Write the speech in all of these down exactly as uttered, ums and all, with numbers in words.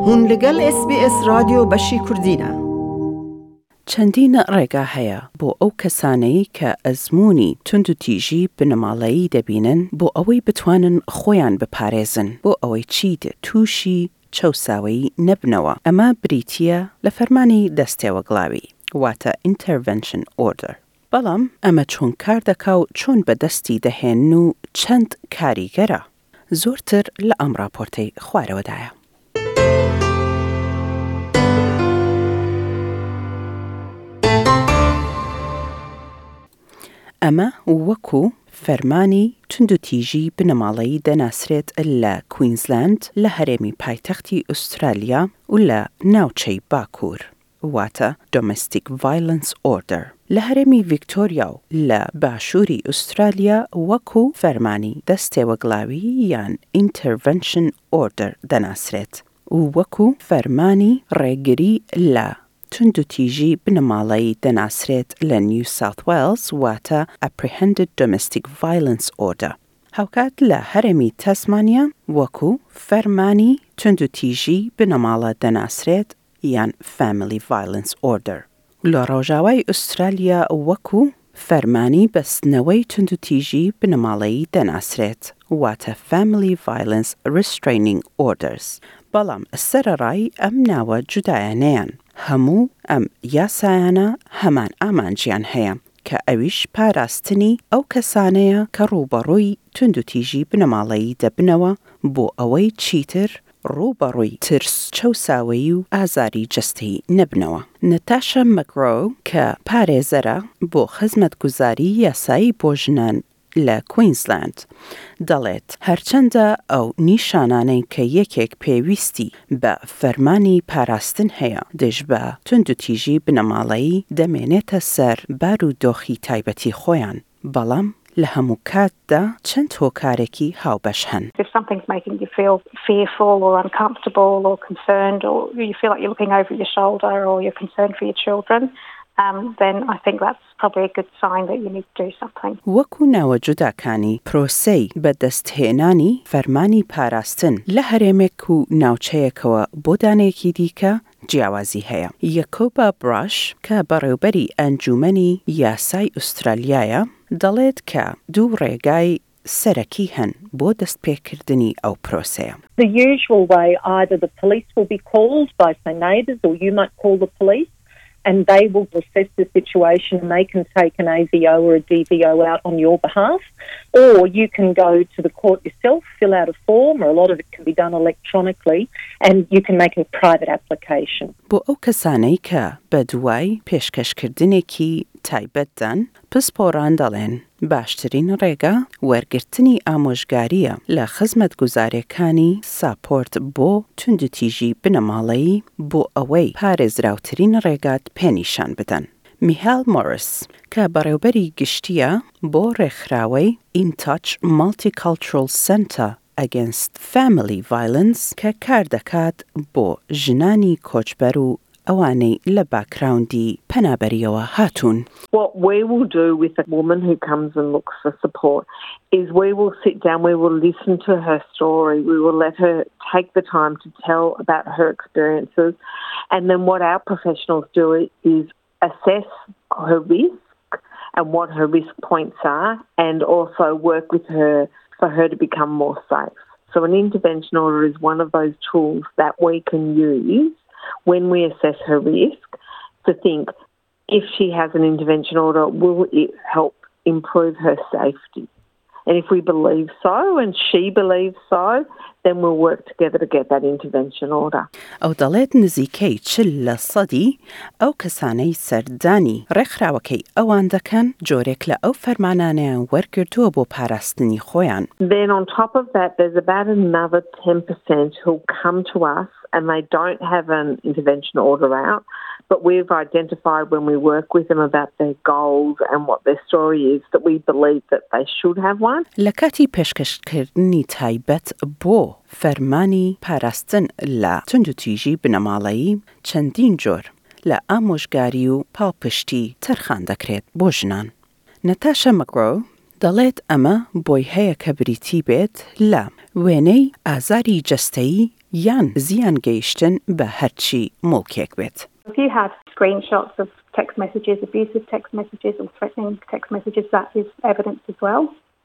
هون لگل اس بی اس رادیو بشی کردینه. چەندین ڕێگا هەیە بۆ ئەو کەسانەی کە ئەزموونی تونند و تیژی بنەماڵەیی دەبینن بۆ ئەوەی بتوانن خۆیان بپارێزن بۆ ئەوەی چیت تووشی چەساوی نەبنەوە. ئەمە بریتیە لە فەرمانی دەستێوەگڵاوی واتە Intervention Order. بەڵام ئەمە چۆن کار دەکا و چۆن بەدەستی دەهێن و چەند کاریگەرە زۆرتر لە ئەم راپۆرتەی خوارەوەدایە. ئەمە وەکو فەرمانی تونند و تیژی بنەماڵەیی دەناسرێت لە کوینزلند لە هەرێمی پایتەختی ئوسترالیا و لە ناوچەی باکوور واتە Domestic Violence Order. لە هەرێمی ڤیکتۆریا و لە باشووری ئوسترالیا وەکو فەرمانی دەستێوەگڵاوی یان Intervention Order دەناسرێت و وەکو فەرمانی ڕێگری لە تونند و تیژی بنەماڵەیی دەناسرێت لە نیو ساوت وێلز واتە Apprehended Domestic Violence Order. هاوکات لە هەرێمی تەسمانیا وەکو فەرمانی تونند و تیژی بنەماڵە دەناسرێت یان Family Violence Order. لە ڕۆژاوای ئوسترالیا وەکو فەرمانی بەستنەوەی تونند و تیژی بنەماڵەیی دەناسرێت واتە Family Violence Restraining Orders. بەڵام سەرەڕای ئەم ناوە جودایانەیان. هەموو ئەم یاسایانە هەمان ئامانجیان هەیە کە ئەویش پاراستنی ئەو کەسانەیە کە ڕووبەڕووی تونند و تیژی بنەماڵەیی دەبنەوە بۆ ئەوەی چیتر ڕووبەڕووی ترس چەساوی و ئازاری جەستەیی نەبنەوە. نەتاشا مەکرۆ کە پارێزەرە بۆ خزمەتگوزاری یاسایی بۆ ژنان لە کوینزلند دەڵێت هەرچەندە ئەو نیشانانەی کە یەکێک پێویستی بە فەرمانی پاراستن هەیە دژ بە تونند و تیژی بنەماڵەیی دەمێنێتە سەر بار و دۆخی تایبەتی خۆیان، بەڵام لە هەموو کاتدا چەند هۆکارێکی هاوبەش هەن. If something's making you feel fearful or uncomfortable or concerned or you feel like you're looking over your shoulder or you're concerned for your children, Um, then I think that's probably a good sign that you need to do something. وەکو ناوە جوداکانی پرۆسەی بەدەستهێنانی فەرمانی پاراستن لە هەرێمێک و ناوچەیەکەوە بۆ دانەیەکی دیکە جیاوازی هەیە. یەکۆبا براش کە بەڕێوبەری ئەنجومەنی یاسای ئوسترالیایە دەڵێت کە دوو ڕێگای سەرەکی هەن بۆ دەستپێکردنی ئەو پرۆسەیە. The usual way either the police will be called by say neighbours or you might call the police and they will assess the situation and they can take an A V O or a D V O out on your behalf, or you can go to the court yourself, fill out a form, or a lot of it can be done electronically, and you can make a private application. بۆ ئەو کەسانەی کە بەدوای پێشکەشکردنێکی تایبەتدان پسپۆڕان دەڵێن باشترین ڕێگا وەرگرتنی ئامۆژگاریە لە خزمەتگوزاریەکانی ساپۆرت بۆ تونند و تیژی بنەماڵەیی بۆ ئەوەی پارێزراوترین ڕێگات پێنیشان بدەن. میهال مۆریس کە بەڕێوبەری گشتیە بۆ ڕێکخراوەی In Touch Multicultural Center Against Family Violence کە کار دەکات بۆ ژنانی کۆچبەر و ئەوانەی لە باکراوندی پەنابەریەوە هاتوون. What we will do with a woman who comes and looks for support is we will sit down, we will listen to her story, we will let her take the time to tell about her experiences, and then what our professionals do is assess her risk and what her risk points are and also work with her for her to become more safe. So an intervention order is one of those tools that we can use when we assess her risk to think if she has an intervention order, will it help improve her safety? And if we believe so and she believes so, then we'll work together to get that intervention order. ئەو دەڵێت نزیکەی چل لە سەدی ئەو کەسانەی سەردانی ڕێکخراوەکەی ئەوان دەکەن جۆرێک لە ئەو فەرمانانەیان وەرگرتووە بۆ پاراستنی خۆیان. Then on top of that, there's about another ten percent who'll come to us and they don't have an intervention order out, but we've identified when we work with them about their goals and what their story is that we believe that they should have one. لە کاتی پێشکەشکردنی تایبەت بۆ فەرمانی پاراستن لە تونند و تیژی بنەماڵەیی چەندین جۆر لە ئامۆژگاری و پاڵپشتی تەرخان دەکرێت بۆ ژنان. نەتاشا مەکرۆ دەڵێت ئەمە بۆی هەیە کە بریتی بێت لە وێنەی ئازاری جەستەیی یان زیان گەیشتن بە هەرچی مڵکێک بێت. If you have screenshots of text messages, abusive text messages or threatening text messages, that is evidence as well.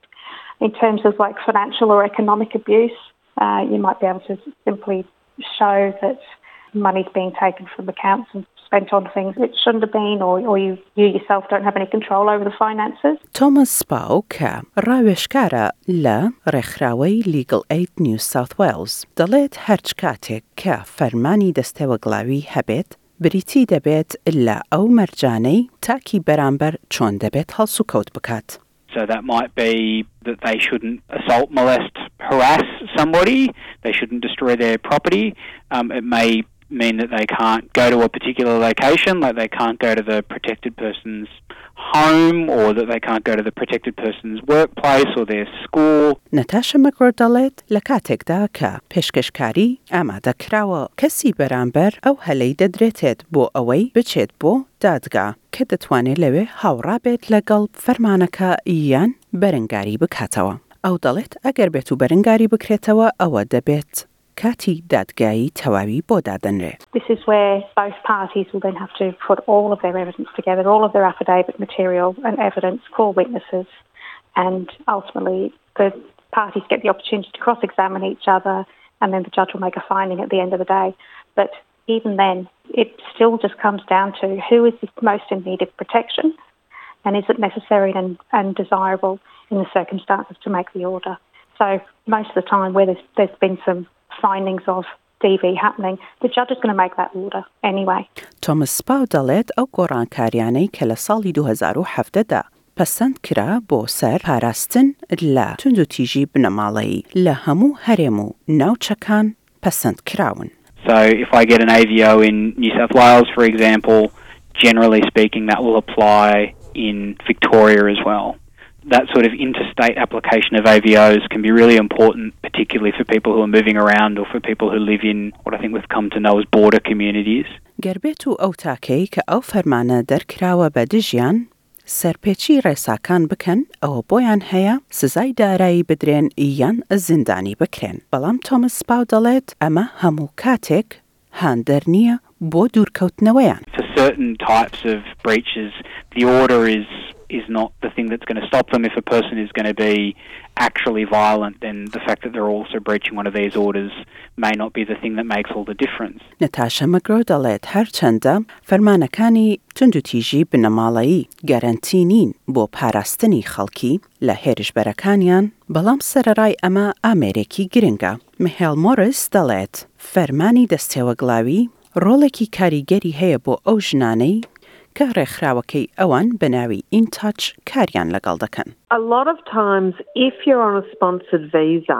In terms of like financial or economic abuse, uh, you might be able to simply show that money's being taken from accounts and spent on things it shouldn't have been, or, or you, you yourself don't have any control over the finances. Thomas Spau کە ڕاوێژکارە لە ڕێکخراوەی Legal Aid New South Wales دەڵێت هەرچ کاتێک کە فەرمانی دەستێوەگڵاوی هەبێت بریتی دەبێت لە ئەو مەرجانەی تاکی بەرامبەر چۆن دەبێت هەڵسوکەوت بکات. So that might be that they shouldn't assault, molest, harass somebody. They shouldn't destroy their property. Um, it may mean that they can't go to a particular location, like they can't go to the protected person's home, or that they can't go to the protected person's workplace or their school. نەتاشە مەکڕۆ دەڵێت لە کاتێکدا کە پێشکەشکاری ئامادەکراوە کەسی بەرامبەر ئەو هەلەی دەدرێتێت بۆ ئەوەی بچێت بۆ دادگا کە دەتوانێت لەوێ هاوڕا بێت لەگەڵ فەرمانەکە یان بەرەنگاری بکاتەوە. ئەو دەڵێت ئەگەر بێت و بەرەنگاری بکرێتەوە ئەوە دەبێت کاتی دادگایی تەواوی بۆ دادەنرێت. This is where both parties will then have to put all of their evidence together, all of their affidavit material and evidence, call witnesses, and ultimately the parties get the opportunity to cross-examine each other, and then the judge will make a finding at the end of the day. But even then, it still just comes down to who is most in need of protection, and is it necessary and, and desirable in the circumstances to make the order. So most of the time where there's, there's been some findings of D V happening, the judge is going to make that order anyway. Thomas Spau دەڵێت ئەو گۆڕانکاریانەی کە لە ساڵی دوو هەزار و هەڤدەدا پەسەند کرا بۆ سەر پاراستن لە توندوتیژی بنەماڵەیی لە هەموو هەرێم و ناوچەکان پەسەند کراون. So if I get an A V O in New South Wales, for example, generally speaking, that will apply in Victoria as well. That sort of interstate application of A V Os can be really important, particularly for people who are moving around or for people who live in what I think we've come to know as border communities. گەربێت و ئەو تاکەی کە ئەو فەرمانە دەرکراوە بە دژیان سەرپێچی ڕێساکان بکەن ئەوە بۆیان هەیە سزای دارایی بدرێن یان زیندانی بکرێن. بەڵام تۆمەس سپاو دەڵێت ئەمە هەموو کاتێک هاندەر نییە بۆ دوورکەوتنەوەیان. For certain types of breaches, the order is is not the thing that's going to stop them. If a person is going to be actually violent, then the fact that they're also breaching one of these orders may not be the thing that makes all the difference. نەتاشە مەگرۆ دەڵێت هەرچەندە فەرمانەکانی توندوتیژی بنەماڵەیی گەرەنتی نین بۆ پاراستنی خەڵکی لە هێرشبەرەکانیان، بەڵام سەرەڕای ئەمە ئامێرێکی گرنگە. میهێل مۆریس دەڵێت فەرمانی دەستێوەگڵاوی ڕۆڵێکی کاریگەری هەیە بۆ ئەو ژنانەی کە ڕێکخراوەکەی ئەوان بە ناوی ئینتاچ کاریان لەگەڵ دەکەن. A lot of times, if you're on a sponsored visa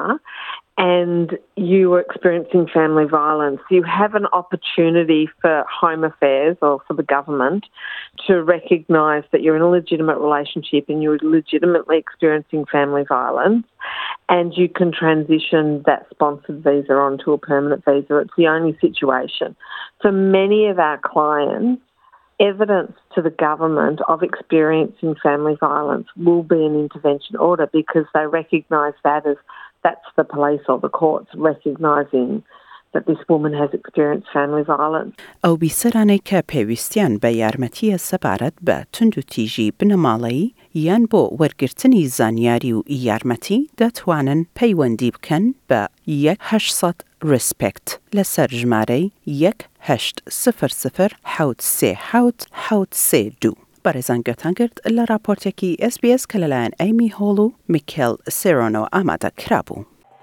and you are experiencing family violence, you have an opportunity for Home Affairs or for the government to recognise that you're in a legitimate relationship and you're legitimately experiencing family violence, and you can transition that sponsored visa onto a permanent visa. It's the only situation. For many of our clients, evidence to the government of experiencing family violence will be an intervention order because they recognise that as that's the police or the courts recognising that this woman has experienced family violence. ئەو بیسەرانەی کە پێویستیان بە یارمەتیە سەبارەت بە توندوتیژی بنەماڵەیی یان بۆ وەرگرتنی زانیاری و یارمەتی دەتوانن پەیوەندی بکەن بە یەک هەشت ڕسپێکت لەسەر ژمارەی یەک هەشت سفر سفر حەوت سێ حەوت حەوت سێ دوو. بەڕێزان گوێتان کرد لە راپۆرتێکی ئێس بی ئێس کە لەلایەن ئەیمی هۆڵ و میکێل سێرۆنەوە ئامادە کرابوو.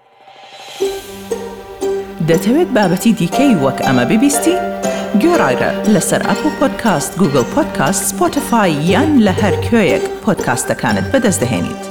دەتەوێت بابەتی دیکەی وەک ئەمە ببیستی؟ گۆڕایرە لەسەر ئەپڵ پۆدکاست، گوگڵ پۆدکاست، سپۆتیفای یان لە هەر کوێیەک پۆدکاستەکانت بەدەست دەهێنیت.